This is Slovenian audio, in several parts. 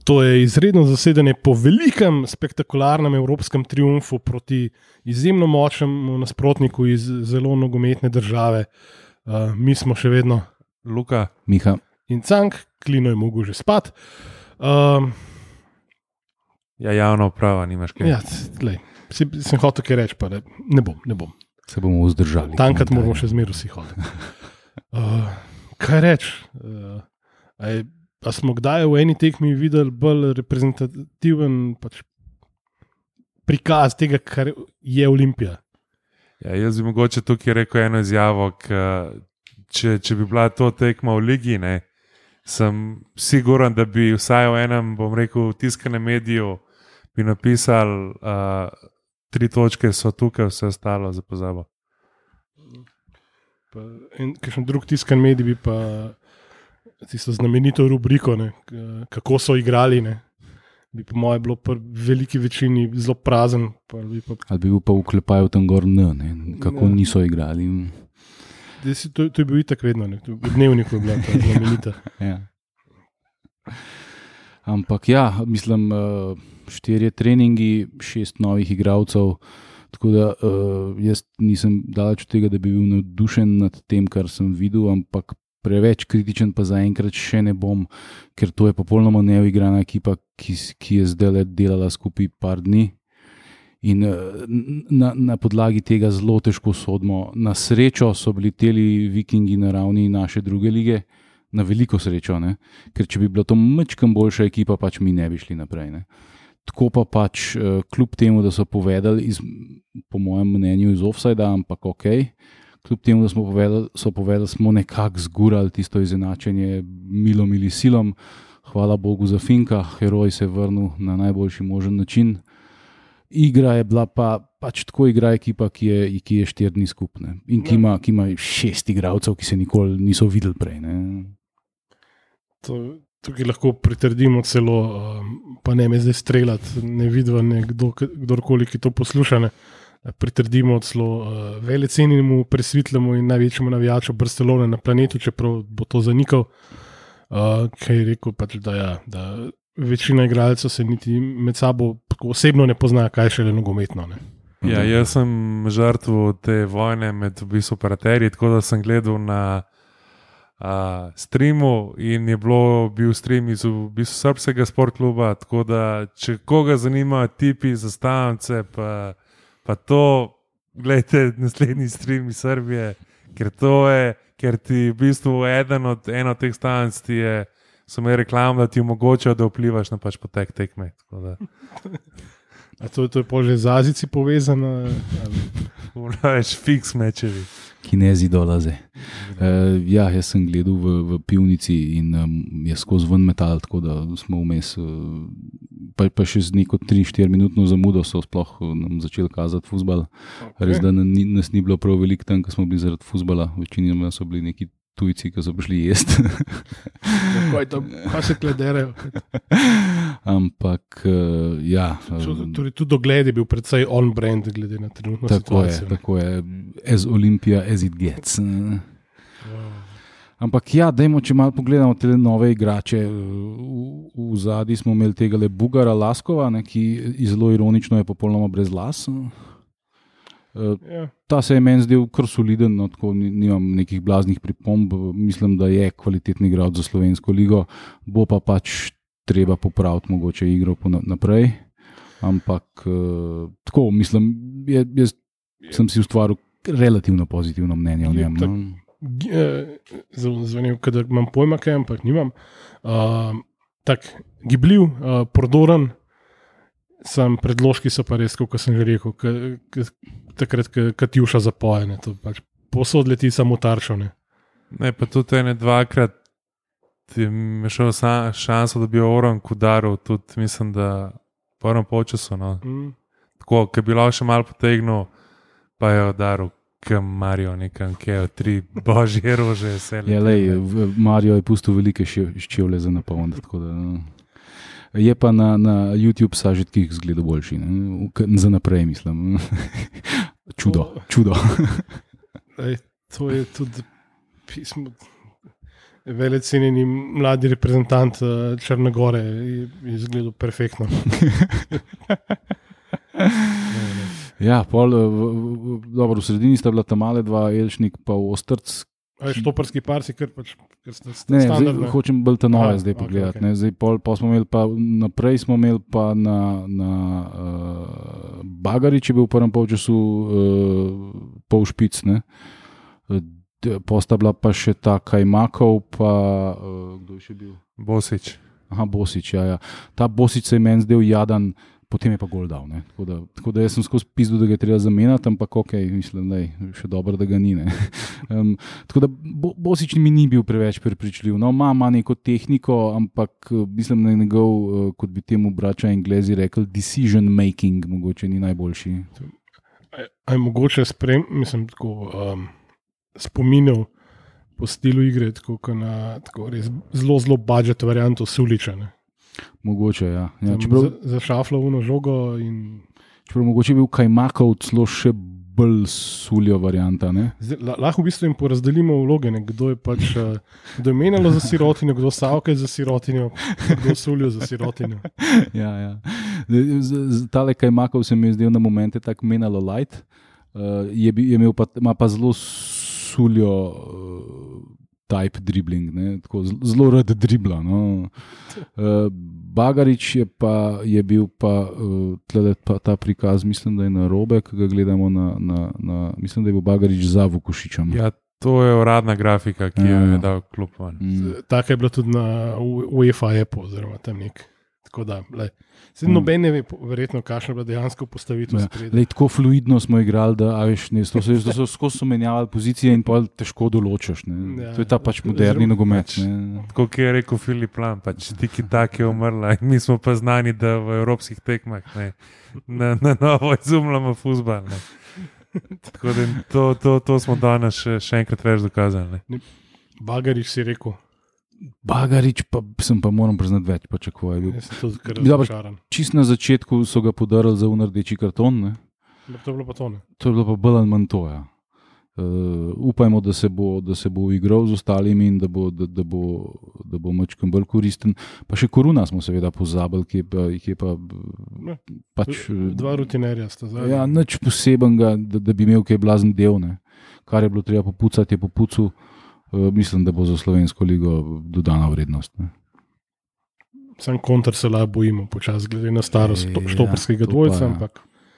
To je izredno zasedanje po velikem, spektakularnem evropskem triumfu proti izjemno močnemu nasprotniku iz zelo nogometne države. Mi smo še vedno Luka, Miha. In Cank, Klino je mogel že spat. ja, javna uprava, nimaš kaj. Ja, sem hotel kaj reči, pa ne bom. Se bomo vzdržali. Tankat moramo še zmeraj vsi hoditi. Kaj reči? A smo kdaj v eni tekmi videli bolj reprezentativen prikaz tega, kar je Olimpija? Ja, jaz bi mogoče tukaj rekel eno izjavo, če bi bila to tekma v ligi, ne, sem siguran, da bi vsaj v enem, bom rekel, tiskanem mediju bi napisali 3 točke so tukaj, vse ostalo za pozabo. In kakšen drug tiskan medij bi pa tisto znamenito rubriko, ne, kako so igrali, ne, bi po moje bilo v veliki večini zelo prazen. Ali bi bil pa vklepaj v tem gor kako niso igrali. To je bil itak vedno, ne, v dnevniku je bila ta znamenita. Ja. Ampak ja, mislim, 4 treningi, 6 novih igralcev, tako da jaz nisem daleč od tega, da bi bil navdušen nad tem, kar sem videl, ampak preveč kritičen pa zaenkrat še ne bom, ker to je popolnoma neuigrana ekipa, ki je zdaj delala skupaj par dni in na podlagi tega zelo težko sodimo. Na srečo so bili teli Vikingi na ravni naše druge lige, na veliko srečo, ne? Ker če bi bila to majčkeno boljša ekipa, mi ne bi šli naprej. Ne? Tako pa kljub temu, da so povedali, po mojem mnenju iz offside-a, ampak okej, kljub temu, da so povedali, smo nekako zgurali tisto izenačenje milom ali silom. Hvala Bogu za Finka, heroj se je vrnil na najboljši možen način. Igra je bila tako igra ekipa, ki je 4 dni skupne in ki ima 6 igralcev, ki se nikoli niso videli prej. Ne? Tukaj lahko pritrdimo celo, pa ne me zdaj streljati, ne vidva kdorkoli, ki to posluša, ne. Pritrdimo celo velecenjenemu, presvitlemu in največjemu navijaču Barcelone na planetu, čeprav bo to zanikal, ki je rekel, da večina igralcev se niti med sabo osebno ne pozna, kaj šele nogometno. Ne. Ja, jaz sem žrtev te vojne med operaterji, tako da sem gledal na streamu in je bil stream iz srpskega sportkluba, tako da če koga zanimajo tipi, zastavnice, pa to, gledajte naslednji stream iz Srbije, ker ti v bistvu eno od teh stavnic so me reklam, da ti omogočajo, da vplivaš na potek tekme. A to je pol že z Azici povezano? Več fiks mečevi. Kinezi dolaze. Ja, jaz sem gledal v pivnici in je skozi ven metal, tako da smo vmes, pa še z neko 3-4 minutno zamudo so sploh nam začeli kazati fuzbal. Okay. Res, da nas ni bilo prav veliko tam, ko smo bili zaradi fuzbala. Večinoma so bili neki tujci, ki so prišli jesti. Kaj se klederajo? Ampak, ja. Torej, tudi dogled je bil predvsej on-brand, glede na trenutno situacijo. Tako je. As Olympia as it gets. Ampak ja, dajmo, če malo pogledamo te nove igrače. V zadnji smo imeli tega Bugara Laskova, ne, ki zelo ironično je popolnoma brez las. Ta se je meni zdel kar soliden, no, tako nimam nekih blaznih pripomb. Mislim, da je kvalitetni igralec za slovensko ligo. Bo pa treba popraviti mogoče igro naprej. Ampak tako, mislim, jaz sem si ustvaril relativno pozitivno mnenje o njem. Zvenil, da imam pojma kaj, ampak nimam. Tak gibljiv, prodoren, sam predložki so pa res, kot sem že rekel, takrat, Katjuša zapojene, to posod leti samo taršo. Ne, pa tudi ene dvakrat mi je šel šanso, da bi Oran udaril, tudi mislim, da v prvem polčasu. No. Tako, ki bi lahko še malo potegnil, pa je udaril k Mario nekam, ki je 3 božje rože. Ja, Mario je pustil velike ščevle za napoln, tako da... Je pa na YouTube sažitkih zgleda boljši, ne? Za naprej mislim. Čudo. To je tudi pismo. velik cenjeni mladi reprezentant Črne Gore je izgledal perfektno. Ja, dobro, v sredini sta bila tam male dva, Elšnik pa Ostrc. Štoparski par si kar sta Ne, standard. zdaj hočem bolj te nove zdaj pogledati. Okay. Zdaj pa smo imeli pa naprej smo imeli pa na Bagarič je bil v prvem polčasu pol špic, ne. Posta bila pa še ta Kajmakov, pa kdo je še bil? Bosič. Aha, Bosič, ja. Ta Bosič se je meni zdel jadan, potem je pa gol dal. Ne? Tako da jaz sem skozi pizdu, da ga je treba zamenjati, ampak ok, mislim, da je še dobro, da ga ni. Tako da Bosič mi ni bil preveč prepričljiv. No, ima neko tehniko, ampak mislim, da je njegov, kot bi temu braća Englezi rekel, decision making mogoče ni najboljši. Je mogoče spominjal po stilu igre, tako na tako res zelo budget varianto Suliča. Ne? Mogoče, ja. Za šaflovno žogo. Čeprav mogoče je bil Kajmakov celo še bolj suljo varianta. Lahko v bistvu jim porazdelimo vloge, ne? Kdo je menjalo za sirotinjo, kdo savke za sirotinjo, kdo suljo za sirotinjo. Ja. Tale Kajmakov se mi je zdel na momente tako menjalo light, ima pa zelo suljo type dribbling, tako zelo rad dribla. No. Bagarič je bil pa ta prikaz, mislim, da je na robe, ki ga gledamo mislim, da je bil Bagarič za Vukušičem. Ja, to je uradna grafika, ki jo je dal klub van. Taka je bila tudi na UEFA Apple, oziroma tam nek. Tako da, noben ne ve, verjetno, kakšna je bila dejansko postavitev spredaj. Tako fluidno smo igrali, da so skozi menjavali pozicije in pa težko določaš. Ja, to je ta pač moderni nogomet. Tako je rekel Filip Lam, pač tiki tak je umrla in mi smo pa znani, da v evropskih tekmah na novo izumljamo fuzbal. Tako da to smo danes še enkrat več dokazali. Bagarič si rekel. Bagarič pa moram priznati več pričakoval. Čisto na začetku so ga podarili za rdeči karton. Ne? To je bilo pa to. Ne? To je bilo pa bolj ali manj to. Ja. Upajmo, da se bo igral z ostalimi in da bo mačkam bolj koristen. Pa še Koruna smo seveda pozabili, ki je pa pač... Dva rutinerja sta zdaj. Ja, nič posebenega, da bi imel kaj blazen del. Ne? Kar je bilo treba popucati, je popucu. Mislim, da bo za slovensko ligo dodana vrednost. Ne? Sam kontra se lahko bojimo počasi, glede na starost štoparskega dvojca. Ampak...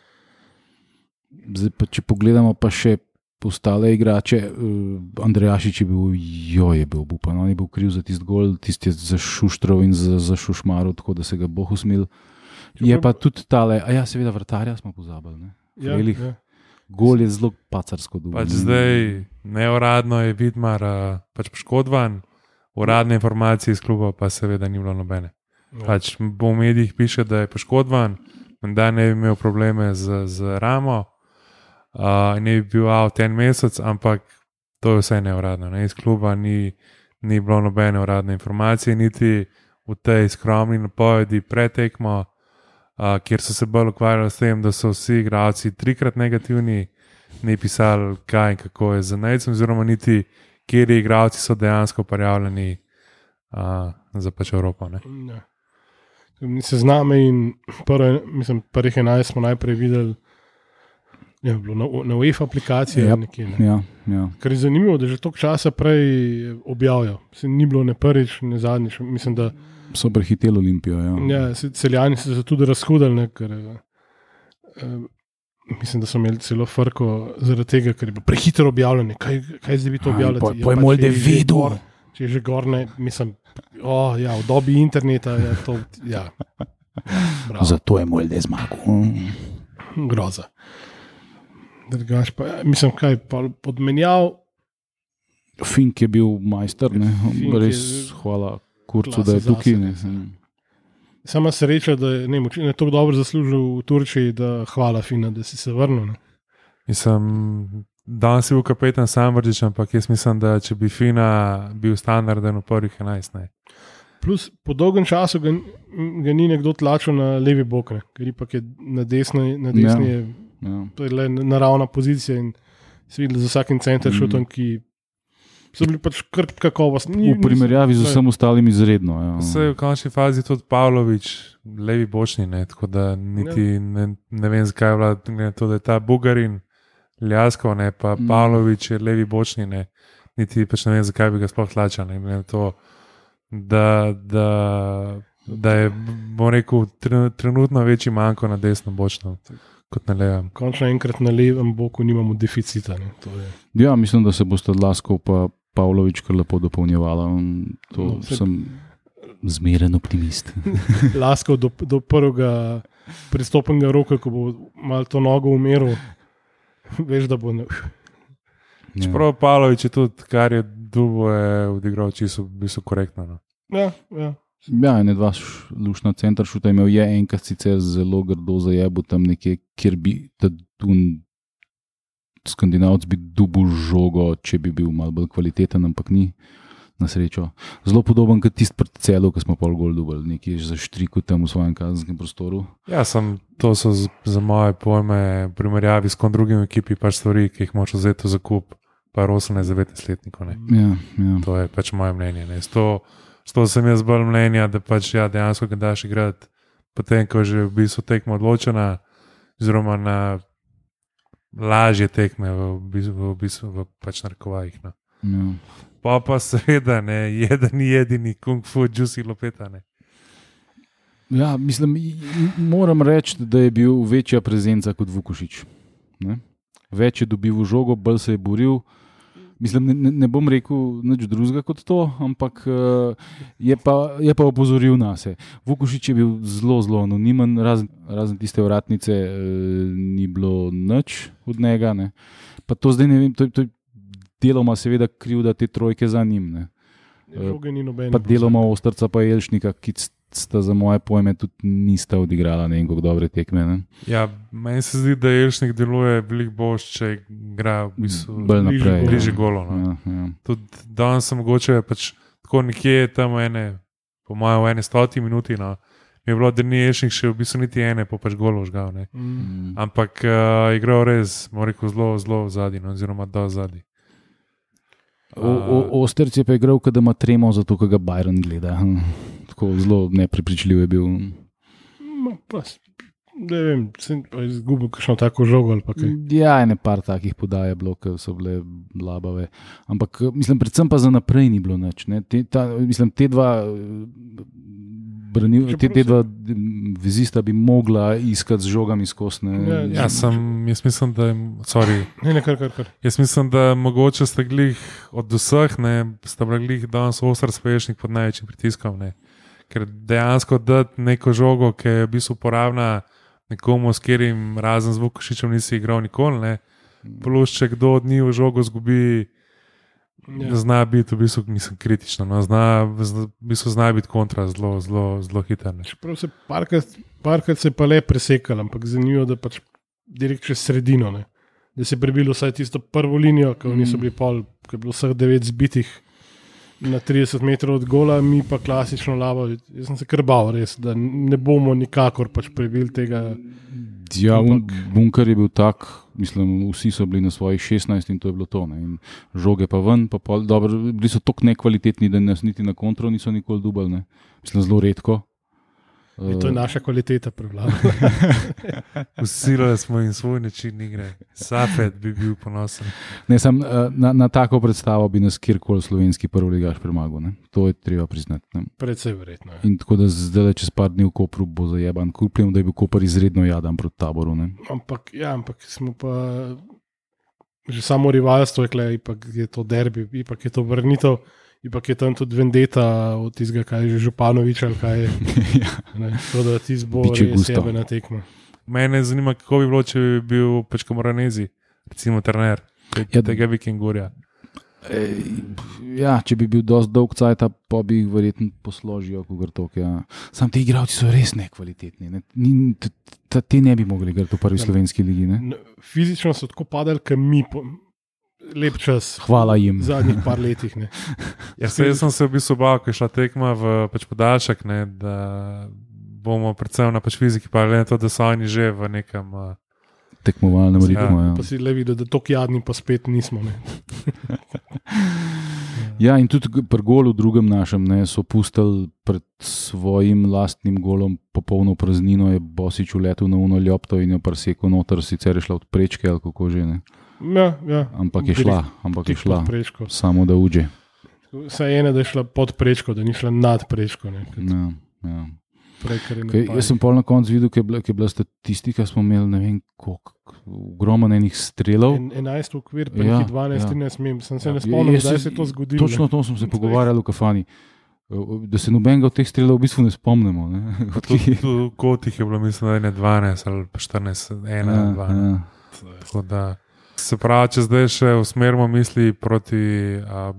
Zdaj pa, če pogledamo pa še ostale igrače, Andrejašič je bil obupan, on je bil kriv za tisti gol, tisti je zašuštral in zašušmaril, tako da se ga Bog usmil. Je pa tudi tale, seveda vrtarja smo pozabili. Ja. Gol je zelo pacarsko dobil. Pač zdaj neuradno je Vidmar pač poškodovan, uradne informacije iz kluba pa seveda ni bilo nobene. Pač v medijih piše, da je poškodovan, da ne bi imel probleme z ramo, ne bi bil out en mesec, ampak to je vse neuradno. Iz kluba ni bilo nobene uradne informacije, niti v tej skromni napovedi pretekmo, kjer so se bolj ukvarjali s tem, da so vsi igralci 3krat negativni, ni pisali kaj in kako je z Nejcem, oziroma niti kjeri igralci so dejansko prijavljeni za pač Evropo. Ja. Se zname in prvih 11 smo najprej videli na UEFA aplikaciji. Ja. Kar je zanimivo, da že toliko časa prej objavijo. Ni bilo ne prvič, ne zadnjič. Mislim, da so prehiteli Olimpijo. Ja, Celjani so se tudi razhudili, ker mislim, da so imeli celo frko zaradi tega, ker je bilo prehitro objavljeno. Kaj zdaj bi to objavljali? Pa je Molde videl. Če je že gorne, mislim, v dobi interneta je to, Zato je Molde zmagal. Groza. Drugač pa, mislim, kaj podmenjal. Fink je bil majster, ne? Res hvala Kurcu, da je tukaj. Sama sreča, da je tako dobro zaslužil v Turčiji, da hvala Fina, da si se vrnil. Ne? Mislim, danes je bil kapetan Samvrdič, ampak jaz mislim, da če bi Fina bil standarden v prvih 11. Ne. Plus po dolgem času ga ni nekdo tlačil na levi bok, ker ipak je na desni to je le naravna pozicija in si videl za vsakim center šutom, ki so bili pač kar kakovostni. V primerjavi z vsem ostalim izredno. Ja. Vse je v končni fazi tudi Pavlović, levi bočni, ne, tako da niti ne vem, zakaj je vlada to, da je ta Bugarin, Ljaskov, ne, pa Pavlović je levi bočni, ne, niti pač ne vem, zakaj bi ga sploh tlačal, ne, glede to, da je, bom rekel, trenutno večji manjko na desno bočno kot na levem. Končno enkrat na levem boku nimamo deficita. Ne, to je. Ja, mislim, da se boste Laskov pa Pavlović kar lepo dopolnjevala. Sem zmeren optimist. Laskov do prvega pristopnega roka, ko bo malo to nogo umeril, veš, da bo... Čeprav Pavlović je tudi, kar je Dubo je odigral, čisto v bistvu korektno. No. Ja. Ja, ene dva lušna centra šuta imel je enkrat sicer zelo grdo zajebu tam nekje, kjer bi Skandinavc bi dubil žogo, če bi bil malo bolj kvaliteten, ampak ni na srečo. Zelo podoben kot tisti proti Celu, ko smo pol gol dubali, nekje za štriku tam v svojem kazenskem prostoru. Ja, to so za moje pojme v primerjavi s kom drugim ekipi pač stvari, ki jih moč vzeti v zakup, pa 18-19-letnikov. Ja. To je pač moje mnenje. Ne. S to sem jaz bolj mnenja, da pač dejansko ga daš igrati potem, ko je že v bistvu tekma odločena, oziroma na lažje tekme v bistvu pač narekovajih. No. Ja. Pa seveda, ni jedini kung fu, juicy lopeta. Ne. Ja, mislim, moram reči, da je bil večja prezenca kot Vukušić. Ne? Več je dobil žogo, bolj se je boril. Mislim, ne bom rekel nič drugega kot to, ampak je pa opozoril na se. Vukušić je bil zelo anonimen, razen tiste vratnice ni bilo nič od njega. Ne. Pa to zdaj ne vem, to je deloma seveda krivda te trojke za njim. Ne. Pa deloma Ostrca pa Jelšnika, ki sta za moje pojme tudi nista odigrala nekako dobre tekme. Ne. Ja, meni se zdi, da Jelšnik deluje veliko boljš, če igra v bistvu bližje golo. No. Ja. Tudi danes sem mogoče pač tako nekje tam po mojem v 100 minuti, no, je bilo, da ni Jelšnik še v bistvu niti ene, pa pač golo žgal. Ampak igral res, moram rekel, zelo v zadnji, no, oziroma do zadnji. Osterc je pa igral, kada ima tremo, zato ko ga Bayern gleda. Tako zelo neprepričljiv je bil. Ne vem, sem izgubil kakšno tako žogo ali pa kaj. Ja, ene par takih podaj je bilo, ki so bile labave. Ampak mislim, predvsem pa za naprej ni bilo nič. Te dva vezista bi mogla iskati z žogami skozi. Jaz mislim, da sorry. Kar. Jaz mislim, da mogoče sta glih od vseh, sta bila glih danes Ostrc pa Jelšnik pod največjim pritiskom. Ne. Ker dejansko dati neko žogo, ki je v bistvu uporabna nekomu, s katerim razen z Vukušićem nisi igral nikoli, ne. Plus, če kdo od njih v žogo zgubi, zna biti v bistvu, mislim, kritično, no. Zna biti kontra zelo hiter. Čeprav se parkrat se pa le presekal, ampak zanimivo, da pač direkt čez sredino, ne. Da se je prebilo vsaj tisto prvo linijo, ko niso bili pol, ko je bilo vseh 9 zbitih na 30 metrov od gola, mi pa klasično lavo. Jaz sem se krbal res, da ne bomo nikakor pač prebili tega. Ja, bunker je bil tak, mislim, vsi so bili na svojih 16 in to je bilo to. Ne. In žoge pa ven, pa pol, dobro, bili so toliko nekvalitetni, da nas niti na kontro niso nikoli dubali. Ne. Mislim, zelo redko. To je naša kvaliteta prevlada. Usilili smo in svoj način igre. Safet bi bil ponosen. Ne, na tako predstavo bi nas kjerkoli slovenski prvoligaš premagal. Ne? To je treba priznati. Ne? Predvsej verjetno. In tako da zdaj čez par dni v Kopru bo zajeban. Kupljem, da je bil Koper izredno jadan proti Taboru. Ne? Ampak smo pa že samo rivalstvo, ipak je to derbi, ipak je to vrnitev. Ipak je tam tudi vendeta od tistega, kaj je že Županović ali kaj je. To, da ti zbo res sebe na tekmo. Mene zanima, kako bi bilo, če bi bil pač Moranezi, recimo trener tega Vikingurja. Ja, če bi bil dosti dolg cajt, pa bi jih verjetno posložil, ja. Sam ti igralci so res nekvalitetni. Ne? Te ne bi mogli igrati v prvi slovenski ligi. Ne? Fizično so tako padali, kot mi. Lep čas. Hvala jim. V zadnjih par letih. Jaz sem se v bistvu bal, ko je šla tekma v pač podaljšek, da bomo predvsem na pač fiziki, pa le to, da so oni že v nekem tekmovalnem ritmu. Ja. Pa si le videl, da tok jadni pa spet nismo. Ja, in tudi pri golu drugem našem so pustili pred svojim lastnim golom popolno praznino, je Bosič uletel na uno ljopto in jo presekal noter, sicer je šla od prečke ali kako že. Ne? Ja. Ampak je šla, samo da uđe. Saj ena, da je šla pod prečko, da ni šla nad prečko. Ja. Jaz sem pol na koncu videl, ki je bila statistika, smo imeli ne vem koliko, ogromno enih strelov. 11 okvir, pa nekaj 12, sem se ne spomnil, da se je to zgodilo. Točno to smo se pogovarjali v kafani, da se nobenega od teh strelov v bistvu ne spomnimo. Tudi v kotih je bilo, mislim, da je 12 ali 14, 1, 2. Tako da se pravi, če zdaj še usmerimo misli proti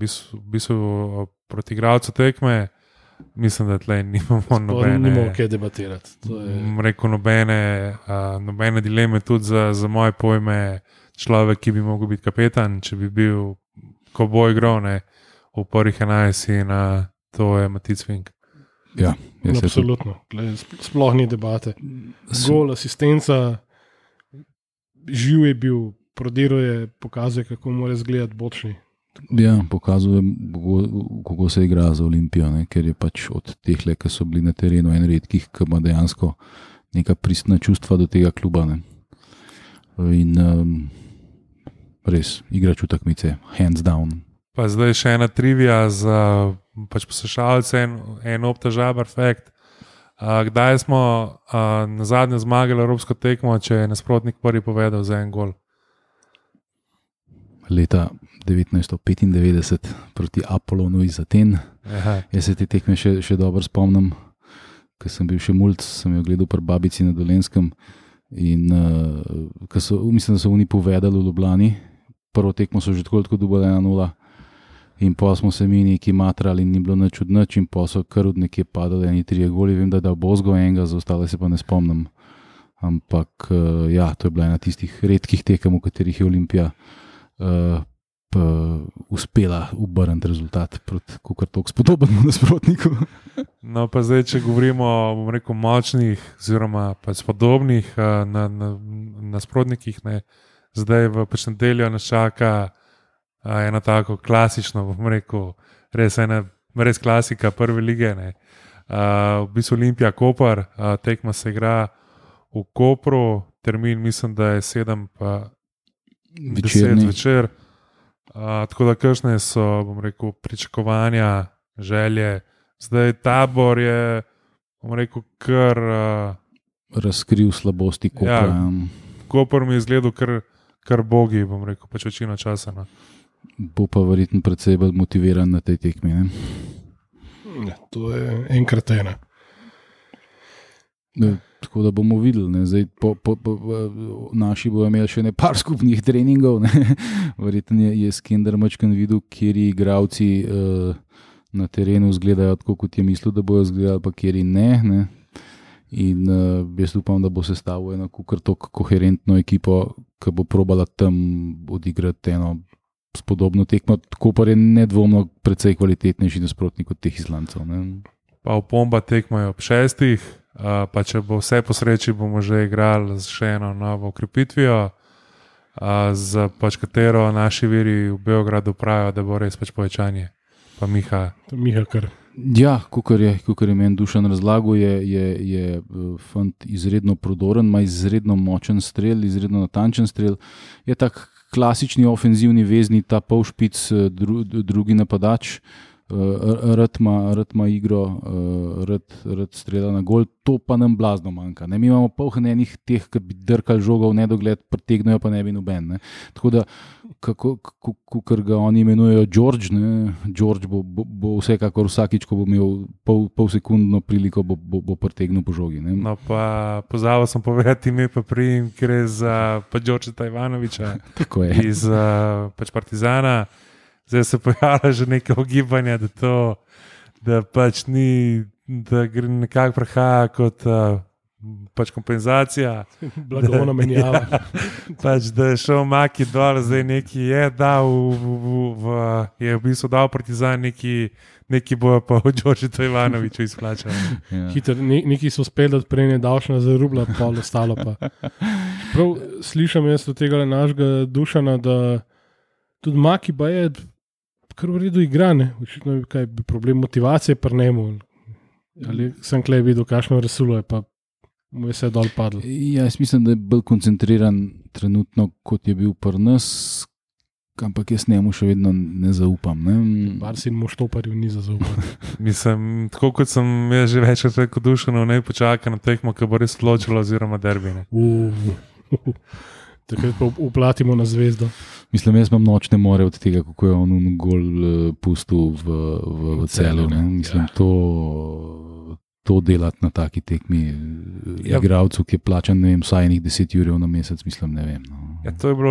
igralcu tekme, mislim, da tlej nimamo nobene kaj debatirati. Rekel nobene dileme, tudi za moje pojme, človek, ki bi mogel biti kapetan, če bi bil, ko bo igral v prvih 11 in to je Matic Fink. Ja, absolutno. Sploh ni debate. Gol, asistenca, živ je bil, prodiral je, pokazuje, kako mora izgledati bočni. Ja, pokazuje, kako se igra za Olimpijo, ker je pač od teh, ki so bili na terenu, en redkih, ki ima dejansko neka pristna čustva do tega kluba. In res, igrač v tekmice, hands down. Pa zdaj še ena trivija za pač poslušalce, en obtežabar fakt. Kdaj smo na zadnje zmagali evropsko tekmo, če je nasprotnik prvi povedal za en gol? Leta 1995 proti Apollonu iz Aten. Jaz se te tekme še dobro spomnim, ker sem bil še mulc, sem jo gledal pri babici na Dolenskem in mislim, da so oni povedali v Ljubljani. Prvo tekmo so že tako dobili 1-0 in pa smo se mi neki matrali in ni bilo nič od nič in pa so kar od nekje padali 3 goli, vem, da je Bozgo enega, za ostale se pa ne spomnim. Ampak ja, to je bila ena tistih redkih tekem, v katerih je Olimpija uspela obrniti rezultat proti kakor spodobnemu nasprotniku. No, pa zdaj, če govorimo o močnih oziroma spodobnih nasprotnikih, zdaj v nedeljo nas čaka ena tako klasično, res klasika prve lige. V bistvu Olimpija Koper, tekma se igra v Kopru, termin mislim, da je 7 pa 10 zvečer. Tako da kakšne so, pričakovanja, želje. Zdaj tabor je, kar razkril slabosti Kopra. Ja, Koper mi je izgledal kar bogi, pač večino časa. No. Bo pa verjetno predvsej bolj motiviran na tej tekmi. Ja, to je enkrat ena. Tako da bomo videli. Zdaj, naši bojo imeli še nekaj skupnih treningov. Verjetno je Skender mačkan videl, kjeri igravci na terenu izgledajo tako, kot je mislil, da bojo izgledali, pa kjeri ne. In jaz upam, da bo sestavil eno koherentno ekipo, ki bo probala tam odigrati eno spodobno tekmo. Koper je nedvomno precej kvalitetnejši nasprotnik od teh Islandcev. Pa opomba tekmajo ob 6. Pa če bo vse po sreči, bomo že igrali z še eno novo ukrepitvijo, z katero naši viri v Beogradu pravijo, da bo res povečanje. Pa Miha kar. Ja, kakor je meni Dušan razlagal, je fant izredno prodoren, ima izredno močen strel, izredno natančen strel. Je tak klasični ofenzivni vezni, ta polšpic, drugi napadač. Rad ima igro, rad strela na gol, to pa nam blazno manjka. Mi imamo polhnenih teh, ki bi drkali žogo v nedogled, pritegnejo pa ne bi noben. Tako da, kakor ga oni imenujejo George bo vsekakor vsakič, ko bo imel pol sekundno priliko, bo pritegnil po žogi. No pa pozabil sem povedati ime pa prijem, ker je za Đorđeta Ivanovića iz Partizana. Zdaj se pojavlja že nekaj ugibanja, da pač ni, da gre nekako prehaja kot kompenzacija. Blagovna menjava. Pač da je šel Maki dol, zdaj neki je dal, je v bistvu dal Partizan, neki bojo pa v Đorđetu Ivanoviću izplačali. Ja. Hitro, neki so uspeli, da prej ne davšna za rubla, pa ostalo pa. Prav slišam jaz od tega našega Dušana, da tudi Maki pa je kar v redu igra, ne. Očitno je kaj problem motivacije pri njemu. Ali sem klej videl, kakšno resulo je, pa mu je vse dol padlo. Ja, jaz mislim, da je bolj koncentriran trenutno, kot je bil pri nas, ampak jaz njemu še vedno ne zaupam. Ne? Barsin mu štoparju ni za zaupanje. Mislim, tako kot sem jaz že večkrat rekel, Dušano, ne počaka na tekmo, ki bo res odločilo oziroma derbine. Takrat pa uplatimo na zvezdo. Mislim, jaz imam nočne more od tega, kako je on gol pustil v Celju. Mislim, to delati na taki tekmi igralcu, ki je plačan, ne vem, vsaj 10 jurjev na mesec, mislim, ne vem. No. Ja, to je bilo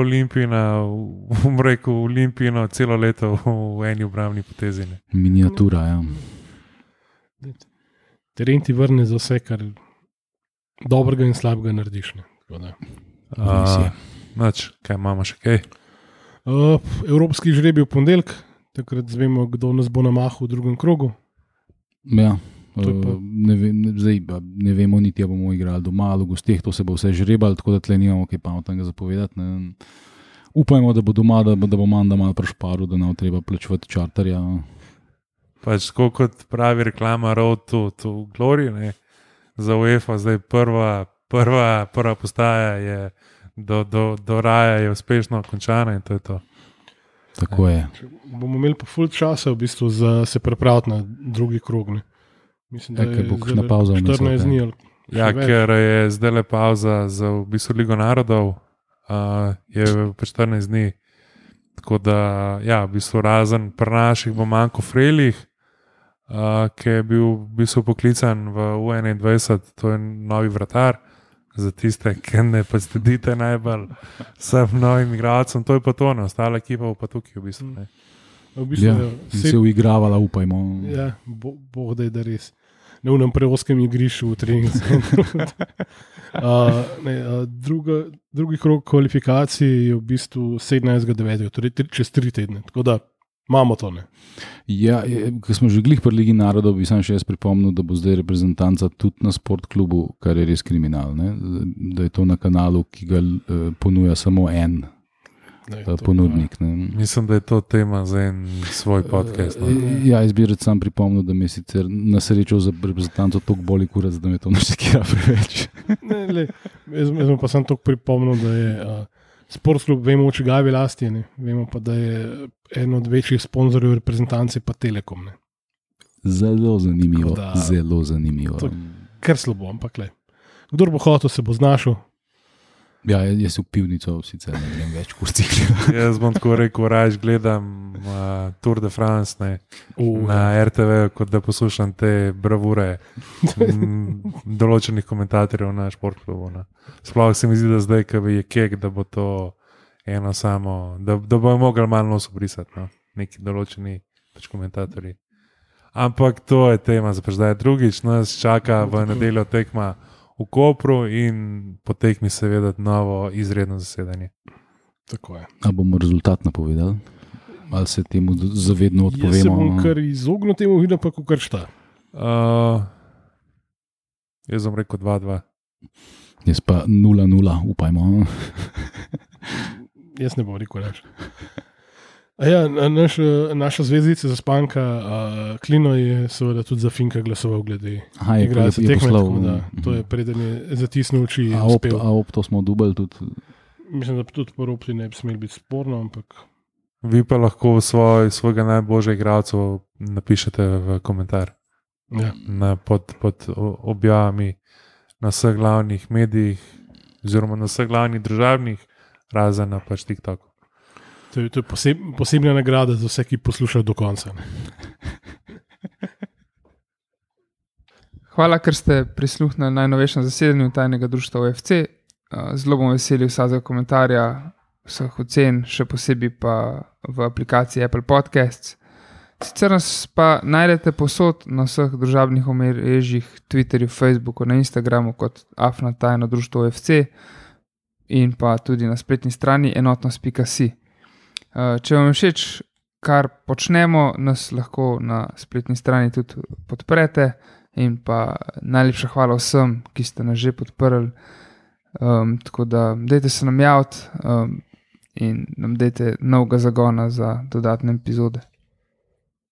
Olimpijino celo leto v eni obrambni potezi. Miniatura, ja. Teren ti vrne za vse, kar dobrega in slabega narediš. Kaj imamo še kaj? Evropski žrebi v ponedeljek, takrat zvemo, kdo nas bo namahal v drugem krogu. Ja. Ne vemo niti, ja bomo igrali doma ali v gosteh, to se bo vse žrebalo, tako da tle nimamo kaj pametnega zapovedati. Ne. Upajmo, da bo doma, da bo Manda malo prešparil, da nam treba plačevati čarterja. Pač kot pravi reklama Road to Glory, ne, za UEFA zdaj prva postaja je do raja je uspešno končana in to je to. Tako je. Bomo imeli pa ful časa v bistvu za se pripraviti na drugi krog, ne. Mislim, da je bo kakšna pauza 14 dni. Ja, ker je zdaj le pauza za v bistvu Ligo narodov, je pa 14 dni. Tako da, ja, v bistvu razen pri naših bo manjko Frelih, ki je bil v bistvu poklican v U21, to je novi vratar, za tiste, ki ne pa sledite najbolj vsem novim igralcem, to je pa to, ne, ostala ekipa pa tukaj v bistvu, ne. V bistvu, ja, se uigravala, upajmo. Ja, Bog da je da res. Ne v nam preoskem igrišču v trening centru. Drugi krog kvalifikacij je v bistvu 17.9., torej čez 3 tedne. Tako da imamo to, ne. Ja, ko smo že glih pri Ligi narodov, bi sam še jaz pripomnil, da bo zdaj reprezentanca tudi na sportklubu, kar je res kriminal, ne? Da je to na kanalu, ki ga ponuja samo en ponudnik. Ne. Mislim, da je to tema za en svoj podcast. Ja, jaz bi sam pripomnil, da me sicer na srečo za reprezentanco toliko boli kurac, da me to ne štekira preveč. Jaz pa sem toliko pripomnil, da je sportklub, vemo o čigavi lasti, ne. Vemo pa, da je en od večjih sponzorjev reprezentance pa Telekom. Ne. Zelo zanimivo. Zelo zanimivo. Ker slabo, ampak le. Kdor bo hotel, se bo znašel. Ja, jaz v pivnico sicer ne vem več kurcih. Jaz bom tako rekel, raje gledam Tour de France na RTV, kot da poslušam te bravure določenih komentatorjev na športklubu. Sploh se mi zdi, da zdaj, ko je kek, da bo to eno samo, da bo mogli malo nos obrisati, no? Neki določeni komentatorji. Ampak to je tema za zdaj. Drugič nas čaka v nedeljo tekma v Kopru in po tekmi seveda novo izredno zasedanje. Tako je. A bomo rezultat napovedali? Ali se temu zavedno odpovemo? Jaz se bom kar izognil temu, vidim pa kar šta. Jaz bom rekel 2-2. Jaz pa 0-0, upajmo. Jaz ne bom rekel več. Ja, naša zvezdica za Spanka, Klino je seveda tudi za Finka glasoval glede igralca tekme, to je preden je zatisnil oči. A ob to smo dubali tudi? Mislim, da tudi po Ropli ne bi smeli biti sporno, ampak... Vi pa lahko svojega najboljšega igralca napišete v komentar. Ja. Pod objavami na vseh glavnih medijih oziroma na vseh glavnih državnih, razen na pač TikToku. To je posebna nagrada za vse, ki poslušajo do konca. Hvala, ker ste prisluhnili najnovejšem zasedanju tajnega društva UFC. Zelo bom veseli vsakega komentarja, vseh ocen, še posebej pa v aplikaciji Apple Podcasts. Sicer nas pa najdete povsod na vseh družabnih omrežjih, Twitterju, Facebooku, na Instagramu kot Afna tajno društvo UFC in pa tudi na spletni strani enotnost.si. Če vam je všeč, kar počnemo, nas lahko na spletni strani tudi podprete in pa najlepša hvala vsem, ki ste nas že podprli. Tako da dajte se nam javiti in nam dajte novega zagona za dodatne epizode.